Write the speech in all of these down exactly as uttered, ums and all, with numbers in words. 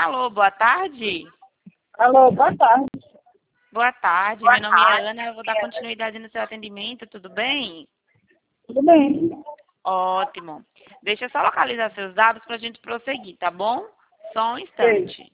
Alô, boa tarde. Alô, boa tarde. Boa tarde, Boa meu nome tarde. é Ana, eu vou dar continuidade no seu atendimento, tudo bem? Tudo bem? Ótimo. Deixa eu só localizar seus dados para a gente prosseguir, tá bom? Só um Sei. instante.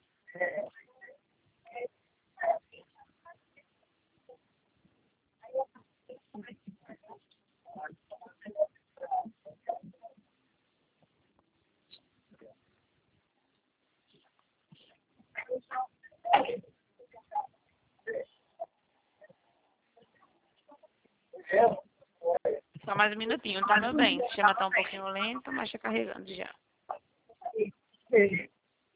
Só mais um minutinho, tá, meu bem? O sistema tá um pouquinho lento, mas tá carregando já. Sei.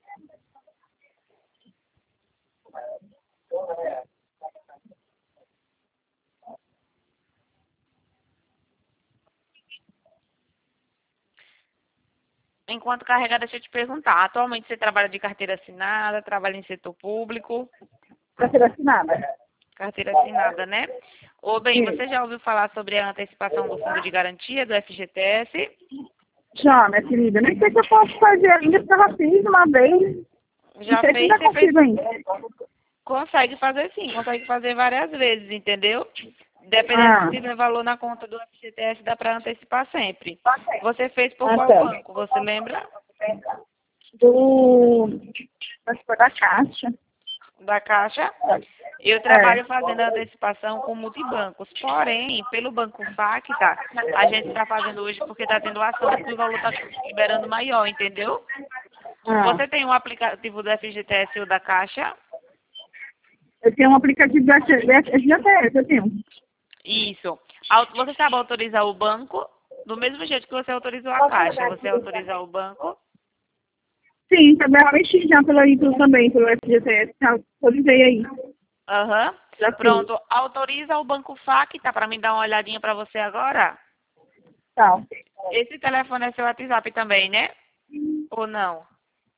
Enquanto carrega, deixa eu te perguntar. Atualmente você trabalha de carteira assinada, trabalha em setor público? Pra ser assinada? Carteira assinada, né? Ô, bem, Sim. você já ouviu falar sobre a antecipação do fundo de garantia do F G T S? Já, minha querida. Nem sei se eu posso fazer ainda, porque eu já fiz uma vez. Não Já sei se fez? ainda Você fez? consigo ainda. Consegue fazer sim, consegue fazer várias vezes, entendeu? Dependendo Ah, se tiver valor na conta do F G T S, dá para antecipar sempre. Você fez por ah qual tá. banco? Você lembra? Do... Acho que foi da Caixa. Da Caixa? Eu É. trabalho fazendo a antecipação com multibancos. Porém, pelo Banco Facta, a gente está fazendo hoje porque está tendo ação que o valor está liberando maior, entendeu? Ah. Você tem um aplicativo do F G T S ou da Caixa? Eu tenho um aplicativo da F G T S, eu tenho. Isso. Au- Você sabe autorizar o banco? Do mesmo jeito que você autorizou a Caixa. Você autorizar o banco? Sim, também eu mexi já pelo Ito também, pelo F G T S. Já autorizei aí. Aham. Já fiz. Pronto. Autoriza o Banco Facta para me dar uma olhadinha para você agora? Tá. Esse telefone é seu WhatsApp também, né? Ou não?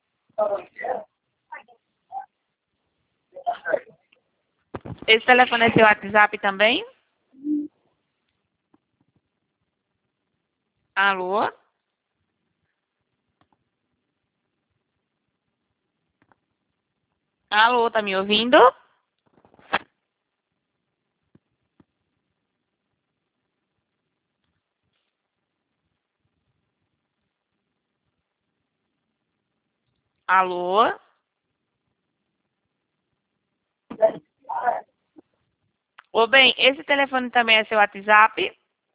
Esse telefone é seu WhatsApp também? Alô? Alô, tá me ouvindo? Alô? Ô, bem, esse telefone também é seu WhatsApp?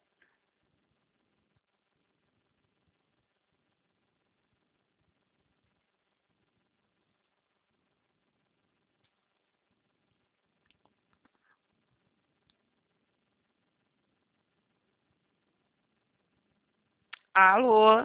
Alô?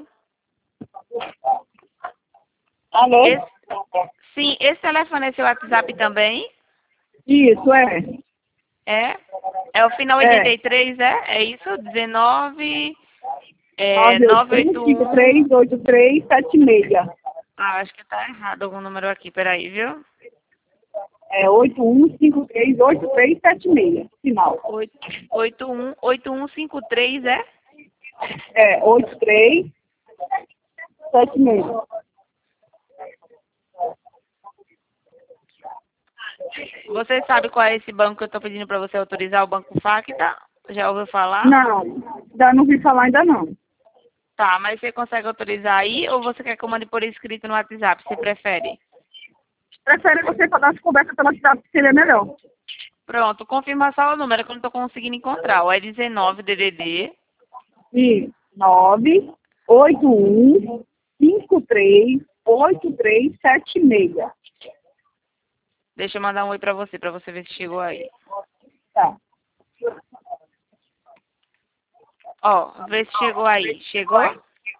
Alô? Esse, sim, esse telefone é seu WhatsApp também? Isso, é. É? É o final oitenta É. e três, é? É isso? dezenove, é, nove oito um cinco novecentos e oitenta e um. três oito três sete seis. Ah, acho que tá errado algum número aqui, peraí, viu? É oito um cinco três oito três sete seis. Final. Oito- oito um oito um cinco três, é? É oito três sete seis. Você sabe qual é esse banco que eu tô pedindo pra você autorizar, o Banco Facta? Já ouviu falar? Não, ainda não vi falar ainda não. Tá, mas você consegue autorizar aí ou você quer que eu mande por escrito no WhatsApp? Você prefere? Prefere você fazer as conversas pela cidade, que seria melhor. Pronto, confirma só o número que eu não tô conseguindo encontrar. O é dezenove D D D. E nove oito um cinco três oito três sete seis. Deixa eu mandar um oi pra você, pra você ver se chegou aí. Tá. Ó, vê se chegou aí. Chegou?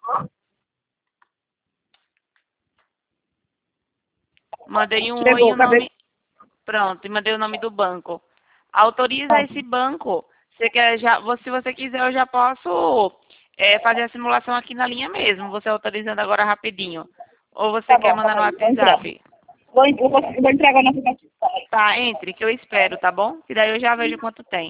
Mandei um oi e Chegou, o cadê? nome. Pronto, e mandei o nome do banco. Autoriza Tá. esse banco. Você quer já, vo- se você quiser, eu já posso é, fazer a simulação aqui na linha mesmo. Você autorizando agora rapidinho. Ou você Tá quer bom, mandar no calma aí, vou entrar. WhatsApp? Vou, en- eu vou, eu vou entregar no aplicativo. Tá, entre, que eu espero, tá bom? Que daí eu já vejo quanto tem.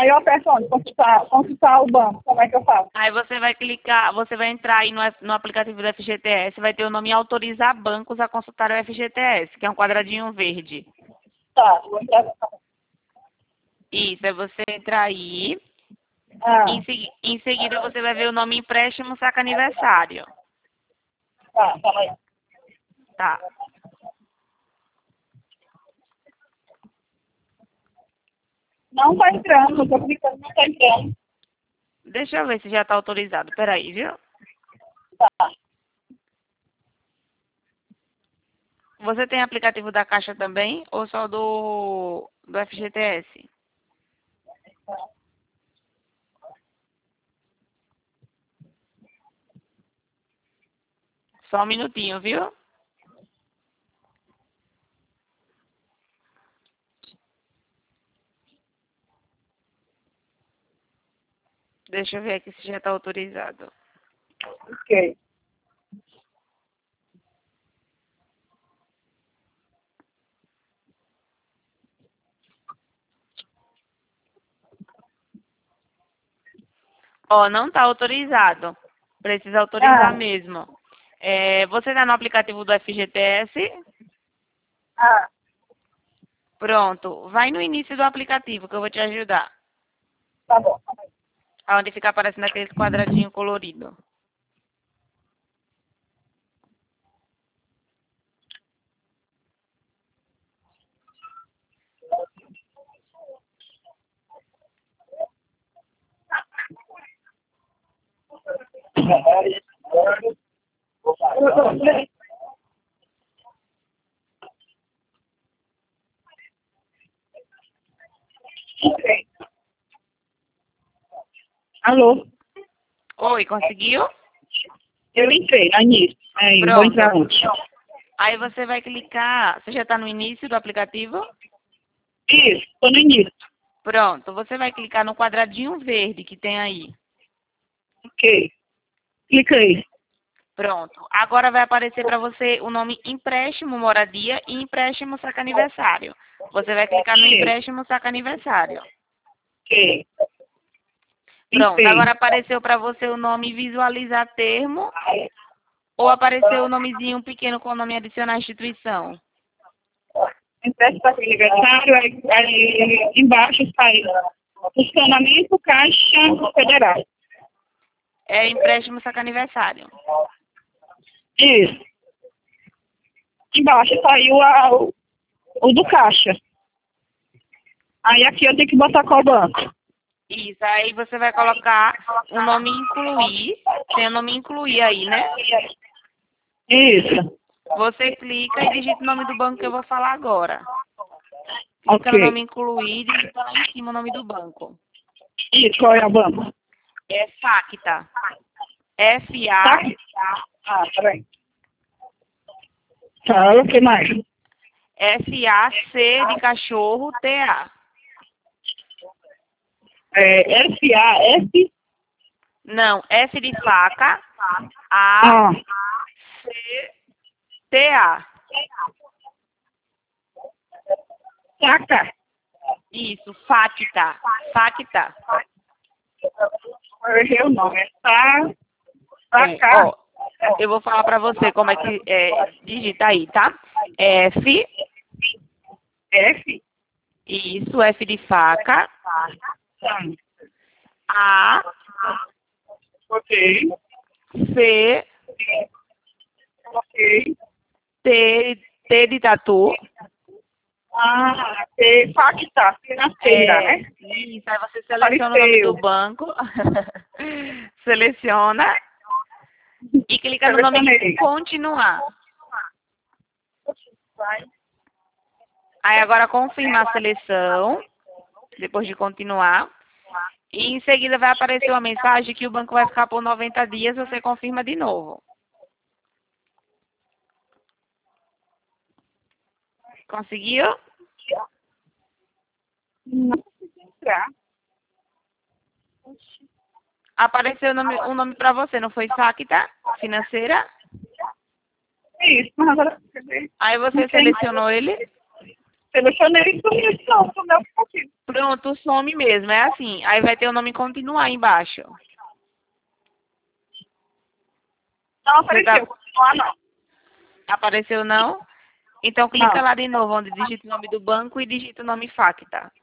Aí eu aperto onde? Consultar, consultar o banco. Como é que eu faço? Aí você vai clicar, você vai entrar aí no, no aplicativo do F G T S, vai ter o nome Autorizar Bancos a consultar o F G T S, que é um quadradinho verde. Tá, vou entrar. Isso, aí você entra aí. Ah, Em, segui- em seguida você vai ver o nome Empréstimo Saca Aniversário. tá, calma aí. Tá. Não tá entrando, eu tô clicando, não tá entrando. Deixa eu ver se já está autorizado. Peraí, viu? Tá. Você tem aplicativo da Caixa também ou só do, do F G T S? Só um minutinho, viu? Deixa eu ver aqui se já está autorizado. Ok. Ó, não está autorizado. Precisa autorizar Ah, mesmo. É, você está no aplicativo do F G T S? ah, Pronto. Vai no início do aplicativo que eu vou te ajudar. tá bom. Onde fica aparecendo aquele quadradinho colorido. Ok. Alô? Oi, conseguiu? Eu entrei no início. Aí, vou Pronto. entrar onde? Aí você vai clicar. Você já está no início do aplicativo? Isso, tô no início. Pronto. Você vai clicar no quadradinho verde que tem aí. Ok. Cliquei. Pronto. Agora vai aparecer para você o nome empréstimo moradia e empréstimo saca aniversário. Você vai clicar no Ok. empréstimo saca aniversário. Ok. Pronto. Entrei. Agora apareceu para você o nome visualizar termo ou apareceu o nomezinho pequeno com o nome adicionar instituição. Empréstimo para aniversário, aí, aí embaixo sai funcionamento Caixa Federal. É empréstimo saca aniversário. Isso. Embaixo saiu a, o, o do Caixa. Aí aqui eu tenho que botar qual banco? Isso. Aí você vai colocar o nome incluir. Tem o nome incluir aí, né? Isso. Você clica e digita o nome do banco que eu vou falar agora. Clica no nome Ok. incluir e digita lá em cima o nome do banco. Isso, qual é o banco? É Facta. F Tá? A Ah, peraí. Fala, o que mais? F A C de cachorro T A. É F A F. Não, F de faca, A Ah, C T A. saca. Isso, Facta. Facta. Eu errei o nome. É tá, É, saca. ó, eu vou falar pra você como é que é, digita aí, tá? F, F. isso, F de faca, Hum. A, Ok. C, Ok. T, T de tatu. Ah, é facta, financeira, É, né? isso, aí você seleciona o nome do Apareceu. banco, seleciona e clica no nome Selecionei. continuar. Aí agora confirma a seleção, depois de continuar. E em seguida vai aparecer uma mensagem que o banco vai ficar por noventa dias, você confirma de novo. Conseguiu? Não consegui entrar. Apareceu o nome, o nome para você, não foi Facta Financeira? É isso, mas agora... Aí Não você tem. selecionou ele? Selecionei e sumiu de novo no meu aplicativo. Pronto, some mesmo, é assim. Aí vai ter o nome continuar embaixo. Não Você tá... apareceu, continuar não. Apareceu não? Então clica Não. lá de novo, onde digita o nome do banco e digita o nome Facta.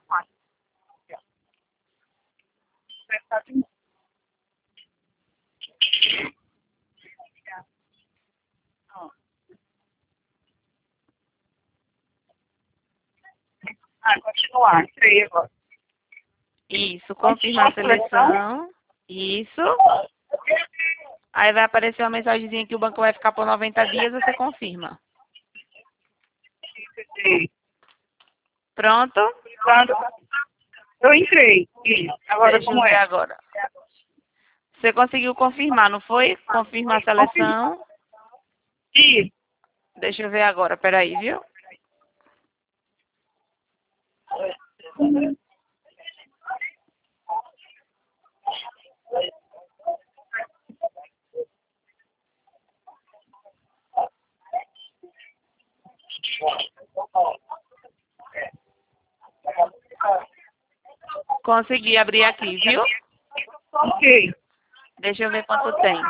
Ah, continuar. Entrei agora. Isso, confirma a seleção. Isso. Aí vai aparecer uma mensagenzinha que o banco vai ficar por noventa dias, você confirma. Pronto? Quando eu entrei. Isso. Agora Deixa eu como ver é? agora. Você conseguiu confirmar, não foi? Confirma a seleção. Isso. Deixa eu ver agora, peraí, viu? Consegui abrir aqui, viu? Ok. Deixa eu ver quanto tem.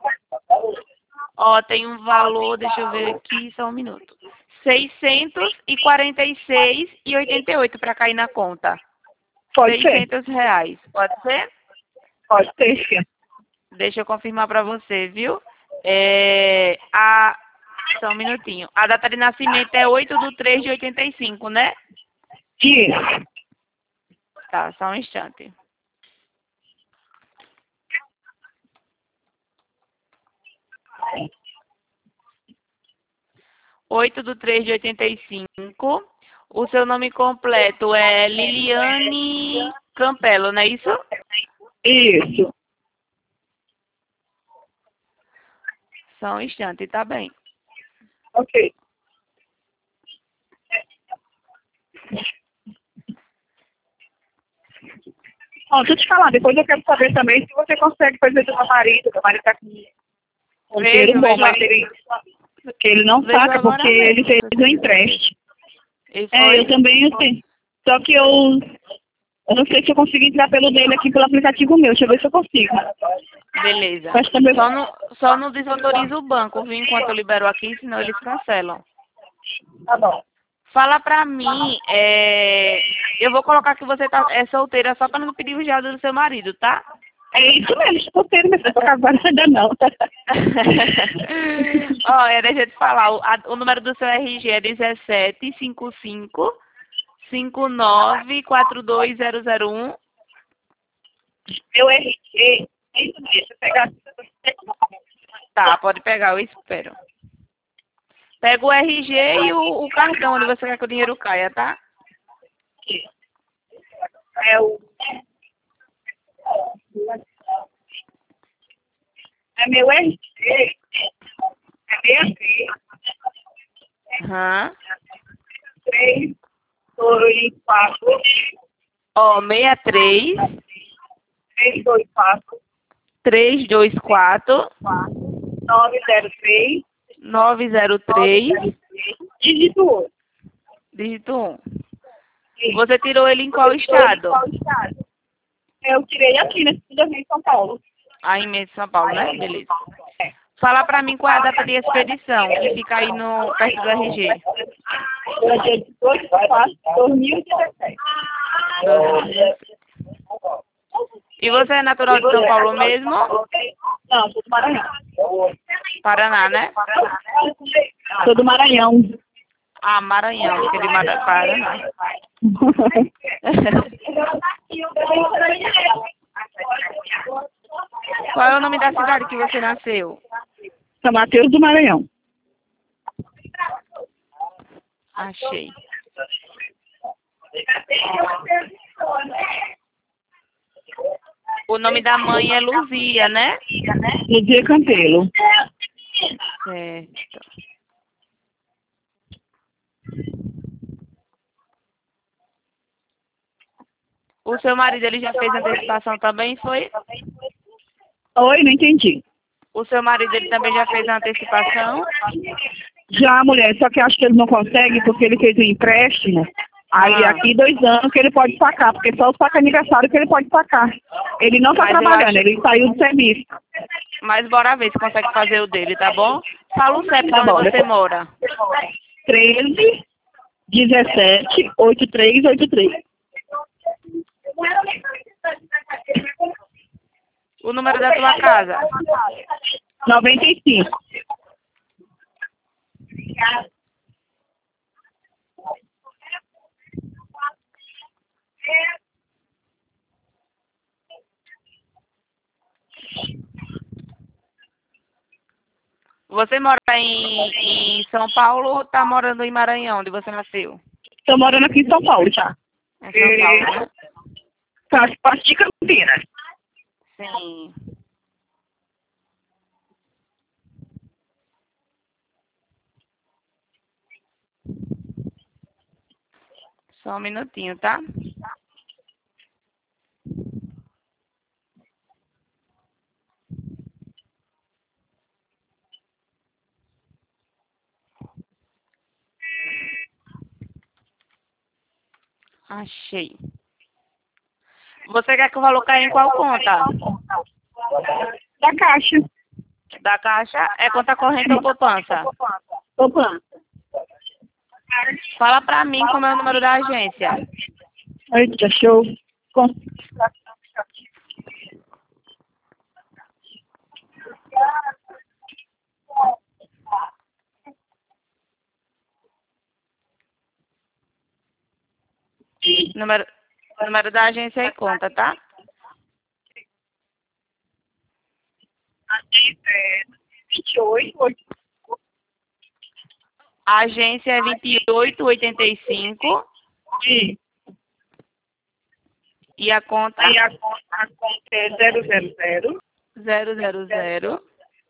Ó, tem um valor, deixa eu ver aqui, só um minuto. seiscentos e quarenta e seis e oitenta e oito para cair na conta. Pode ser. seiscentos reais. Pode ser? Pode ser, sim. Deixa eu confirmar para você, viu? É, a, só um minutinho. A data de nascimento é oito de três de oitenta e cinco, né? Isso. Tá, só um instante. oito de três de oitenta e cinco. O seu nome completo é Liliane Campelo, não é isso? Isso. Só um instante, tá bem. Ok. Ó, deixa eu te falar, depois eu quero saber também se você consegue fazer do meu marido, meu marido tá com um dinheiro Vejo, bom, vejo, mas ele, que ele não vejo saca agora porque ele mesmo. fez se um você quiser ver. empréstimo. E É, eu foi? também eu sei. Só que eu, eu não sei se eu consigo entrar pelo dele aqui pelo aplicativo meu. Deixa eu ver se eu consigo. Beleza. Mas também... Só não, só não desautoriza o banco, viu, enquanto eu libero aqui, senão eles cancelam. Tá bom. Fala pra mim, é... eu vou colocar que você tá, é solteira só pra não pedir o jado do seu marido, tá? É isso mesmo, estou tendo, mas eu tô casada ainda não. Olha, deixa eu te falar, o, a- o número do seu R G é dezessete cinquenta e cinco cinquenta e nove quatro dois zero zero um. Meu R G, é isso mesmo, deixa eu pegar. Tá, pode pegar, eu espero. Pega o R G e o, o cartão onde você quer que o dinheiro caia, tá? É o... É meu R G, é meia três, Aham. três, dois, quatro, Ó, sessenta e três, três, dois, quatro, trezentos e vinte e quatro, nove, zero, três, novecentos e três, dígito oito. dígito um. Você tirou ele em qual estado? Qual estado? Eu tirei aqui, nesse Cidadania em São Paulo. Aí em São Paulo, né? Beleza. Fala pra mim qual é a data de expedição, que fica aí no, perto do R G. Foi dia dezoito de quatro de dois mil e dezessete. E você é natural de São Paulo mesmo? Não, sou do Maranhão. Paraná, né? Sou do Maranhão. Ah, Maranhão, que é de Mara- Paraná. Qual é o nome da cidade que você nasceu? São Mateus do Maranhão. Achei. O nome da mãe é Luzia, né? Luzia Campelo. Certo. O seu marido, ele já fez antecipação também, foi? Oi, não entendi. O seu marido, ele também já fez a antecipação? Já, mulher, só que acho que ele não consegue porque ele fez um empréstimo. Aí Ah. aqui dois anos que ele pode sacar, porque só os saca aniversário que ele pode sacar. Ele não tá Mas eu trabalhando, acho. ele saiu do serviço. Mas bora ver se consegue fazer o dele, tá bom? Fala o C E P de Tá onde bom, você depois. mora. treze, dezessete, oitenta e três, oitenta e três. O número da tua casa. noventa e cinco. Você mora em, em São Paulo ou tá morando em Maranhão, onde você nasceu? Tô morando aqui em São Paulo já. Em São Paulo, né? Faz parte de Campinas. Sim. Só um minutinho, tá? Achei. Você quer que o valor caia em qual conta? Da Caixa. Da Caixa? É conta corrente ou poupança? Opa. Fala pra mim como é o número da agência. Eita, show. Com- Número, número da agência e conta, tá? É, vinte e oito, A agência é vinte e oito oitenta e cinco e e a conta aí a conta, a conta é zero zero zero. zero zero zero.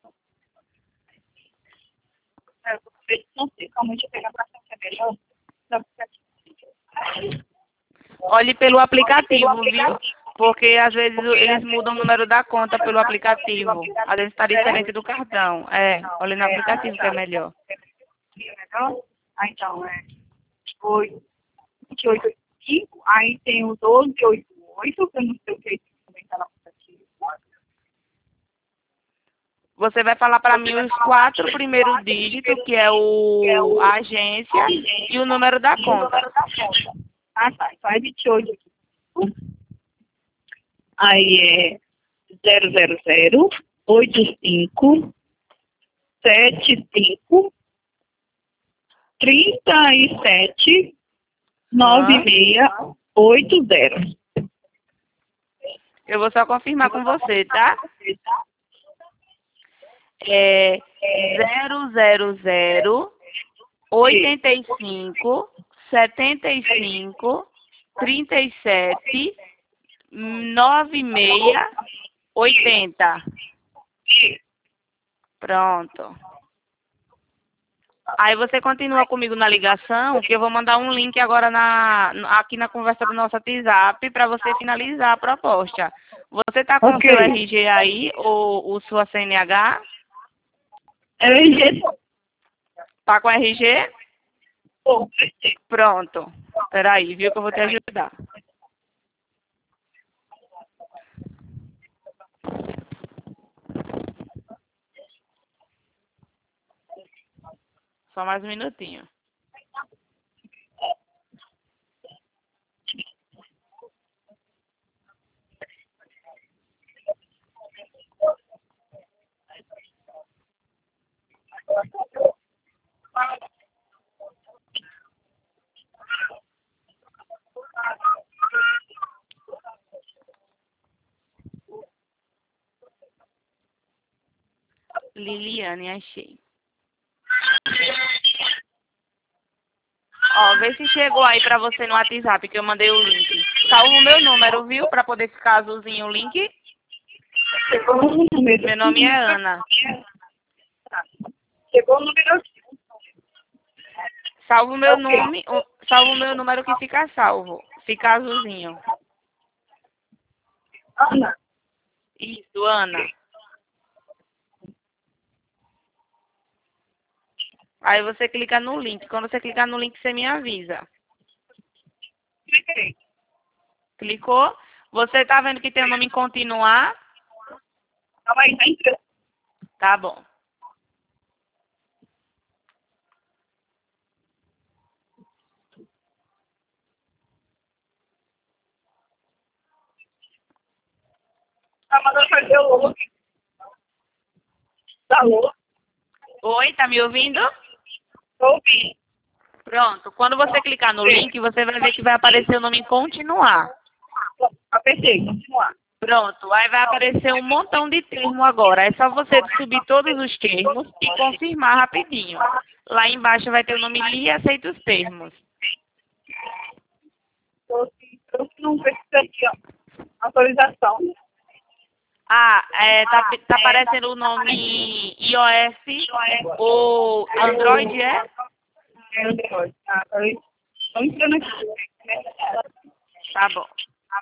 Eu não sei como a gente pegar pra frente, é melhor. Não, porque- Olhe pelo aplicativo, viu? Porque às vezes eles mudam o número da conta pelo aplicativo. Às vezes está diferente do cartão. É, olhe no aplicativo que é melhor. Melhor? Ah, então, é oito, vinte e oito, cinco, aí tem o doze, oitenta e oito, que eu não sei o que também está no aplicativo. Você vai falar para mim os quatro primeiros dígitos, que é o a agência e o número da conta. Ah, tá. Então é vinte e oito aqui. Aí é zero zero zero, oitenta e cinco, setenta e cinco, trinta e sete, noventa Hã? e seis, oitenta. Eu vou só confirmar com você, tá? É zero zero zero, oitenta e cinco, setenta e cinco, trinta e sete, noventa e seis, oitenta. Pronto. Aí você continua comigo na ligação, que eu vou mandar um link agora na, aqui na conversa do nosso WhatsApp para você finalizar a proposta. Você tá com o Ok. seu R G aí ou o sua C N H? L G. Tá com R G? Bom, Pronto. Peraí, viu que eu vou te ajudar. Só mais um minutinho. Liliane, achei. Ó, vê se chegou aí pra você no WhatsApp, que eu mandei o link. Salva o meu número, viu? Pra poder ficar azulzinho o link. chegou no número. Meu nome é Ana. Chegou no número. Salva o meu Ok. nome, o- salva o meu número que fica salvo. Fica azulzinho. Ana. Isso, Ana. Aí você clica no link. Quando você clicar no link, você me avisa. Cliquei. Clicou? Você tá vendo que tem o nome em continuar? Calma aí, tá entrando. Tá bom. Tá mandando fazer o logo. Tá louco? Oi, tá me ouvindo? Tô ouvindo. Pronto. Quando você clicar no link, você vai ver que vai aparecer o nome em continuar. Apertei, continuar. Pronto. Aí vai aparecer um montão de termo agora. É só você subir todos os termos e confirmar rapidinho. Lá embaixo vai ter o nome Li e aceita os termos. Tô, tô não precisa aqui, ó. Autorização. Ah, é, tá, tá aparecendo o nome iOS ou Android, é? É, Android. Ah, peraí. Tô entrando aqui. Tá bom.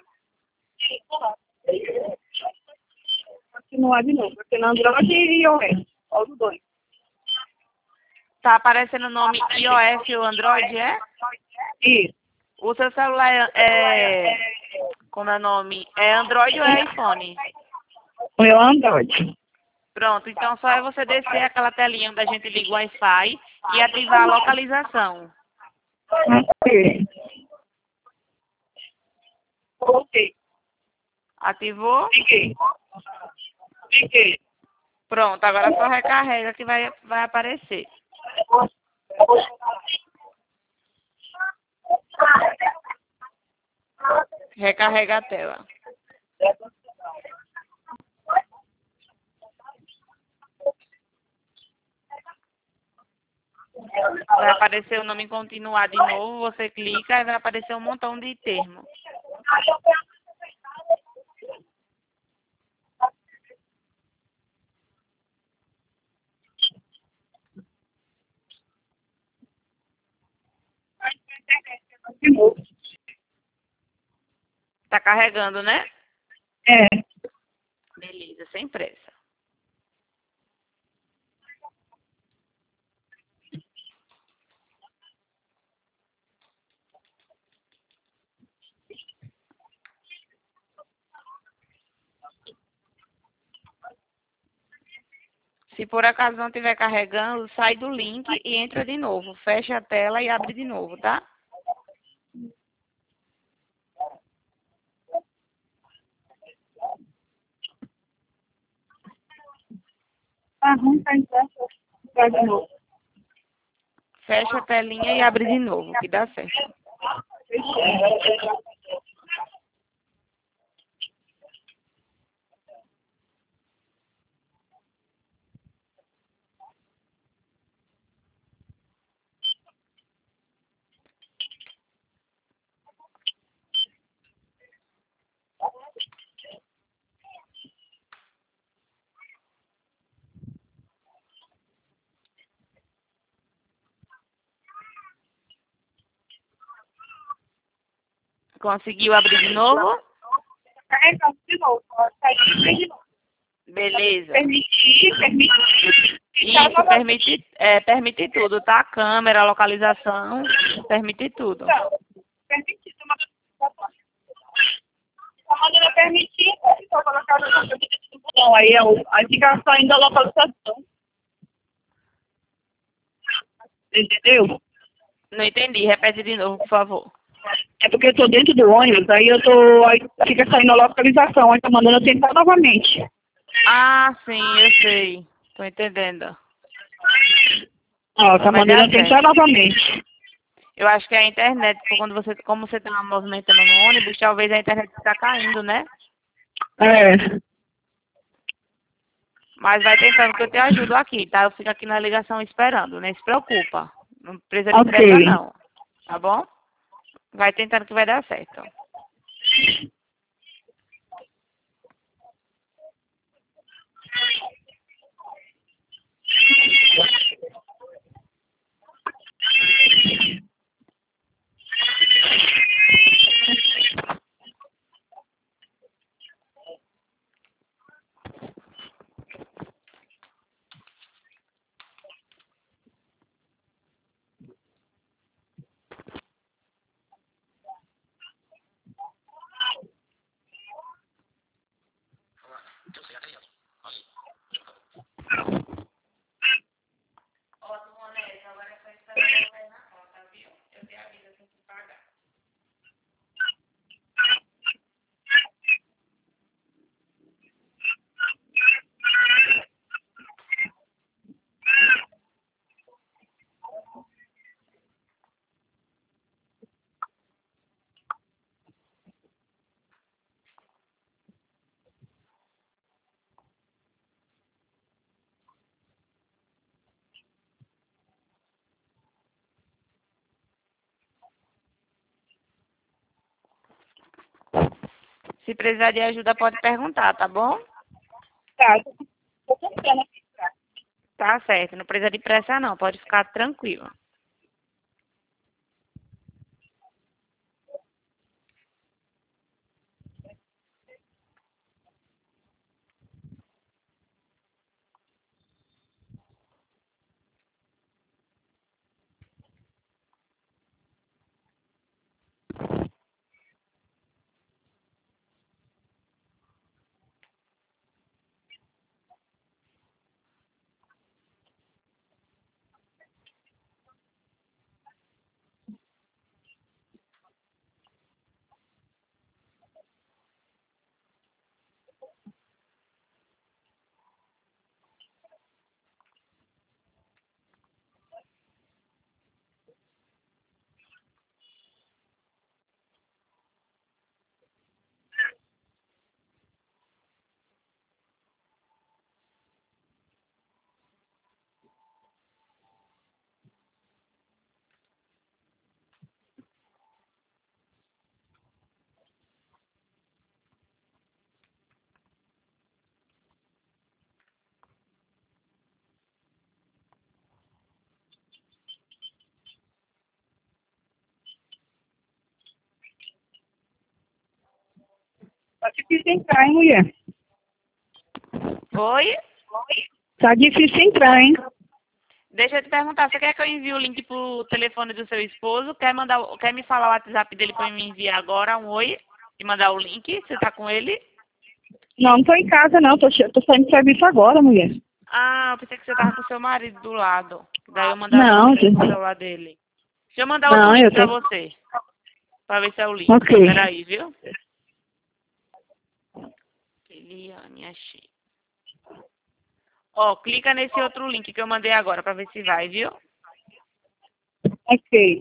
Continuar de novo. Porque no Android e iOS. Ó, os dois. Tá aparecendo o nome iOS ou Android, é? Isso. O seu celular é, é como é o nome? É Android ou é iPhone? O meu Android. Pronto, então só é você descer aquela telinha onde a gente liga o Wi-Fi e ativar a localização. Ok. Ok. Ativou? Fiquei. Fiquei. Pronto, agora só recarrega que vai, vai aparecer. Recarrega a tela. Vai aparecer o nome em continuar de novo, você clica e vai aparecer um montão de termos. De novo. Tá carregando, né? É. Beleza, sem pressa. Se por acaso não estiver carregando, sai do link e entra de novo. Fecha a tela e abre de novo, tá? Aham, tá entrando. Vai de novo. Fecha a telinha e abre de novo, que dá certo. Conseguiu abrir de novo? Carregando de novo. Sai de novo. Beleza. Permitir, permitir. Isso, permite, é, permite tudo, tá? Câmera, localização, permite tudo. Não, permitir. A maneira permitir, é só colocar no botão. Aí, é o, aí fica saindo a localização. Entendeu? Não entendi, repete de novo, por favor. É porque eu tô dentro do ônibus, aí eu tô. Aí fica saindo a localização, aí tá mandando eu tentar novamente. Ah, sim, eu sei. Tô entendendo. Ó, tá Vai mandando dar eu tentar certo. novamente. Eu acho que é a internet, porque quando você, como você tá movimentando no ônibus, talvez a internet está caindo, né? É. Mas vai tentando que eu te ajudo aqui, tá? Eu fico aqui na ligação esperando, nem se preocupa. Não precisa de pressa, Ok. não. Tá bom? Vai tentando que vai dar certo. Se precisar de ajuda, pode perguntar, tá bom? Tá, tô tentando aqui. Tá. Tá certo, não precisa de pressa não, pode ficar tranquilo. Tá difícil entrar, hein, mulher? Oi? Tá difícil entrar, hein? Deixa eu te perguntar, você quer que eu envie o link pro telefone do seu esposo? Quer mandar, o- quer me falar o WhatsApp dele para eu me enviar agora um oi e mandar o link? Você tá com ele? Não, não tô em casa, não. Tô, che- tô saindo de serviço agora, mulher. Ah, eu pensei que você tava com seu marido do lado. Daí eu mandava o Não, link pro gente. celular dele. Deixa eu mandar outro Não, link eu pra tô... você. Pra ver se é o link. Ok. Peraí, viu? Eliane, achei. Ó, clica nesse outro link que eu mandei agora pra ver se vai, viu? Ok.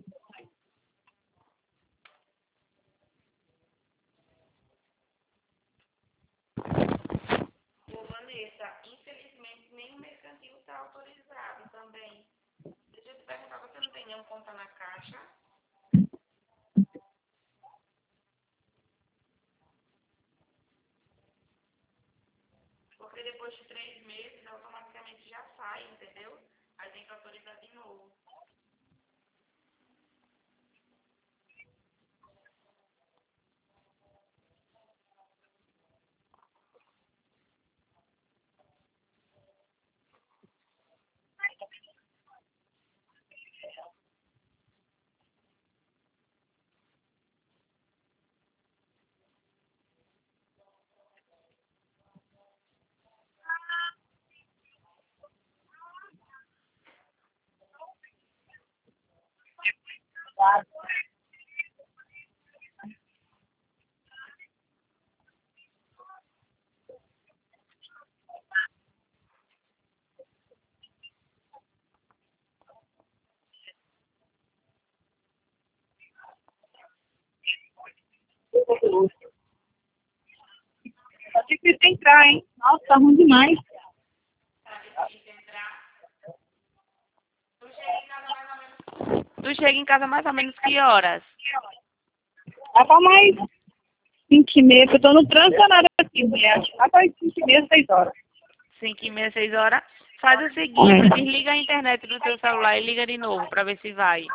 Ô, Vanessa, infelizmente nem o mercantil tá autorizado também. Deixa eu te perguntar, você não tem nenhum conta na caixa? Porque depois de três meses automaticamente já sai, entendeu? Aí tem que autorizar de novo. Tá difícil entrar, hein? Nossa, tá ruim demais. Tu chega em casa mais ou menos que horas? Dá pra mais cinco e meia, que eu tô no trânsito danado aqui, mulher. Dá pra cinco e meia, seis horas. Cinco e meia, seis horas? Faz o seguinte, É. desliga a internet do teu celular e liga de novo pra ver se vai.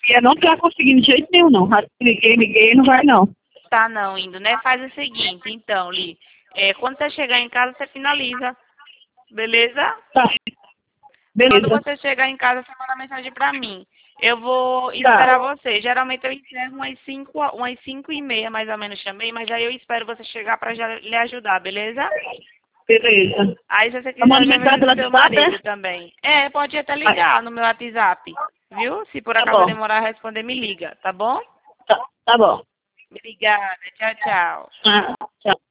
E eu não tá conseguindo de jeito nenhum, não. Já liguei, liguei, não vai, não. Tá não indo, né? Faz o seguinte, então, Li. É, quando você chegar em casa, você finaliza. Beleza? Tá. Quando Beleza. você chegar em casa, você manda mensagem pra mim. Eu vou Tá. esperar você. Geralmente eu encerro umas cinco, umas cinco e meia, mais ou menos, também, mas aí eu espero você chegar pra já lhe ajudar, beleza? Beleza. Aí se você Eu quiser, mando eu já mensagem vejo pelo do seu WhatsApp, marido né? também. É, pode até ligar no meu WhatsApp, viu? Se por Tá acaso eu bom. demorar a responder, me liga, tá bom? Tá, tá bom. Obrigada. Tchau, tchau. Ah, tchau.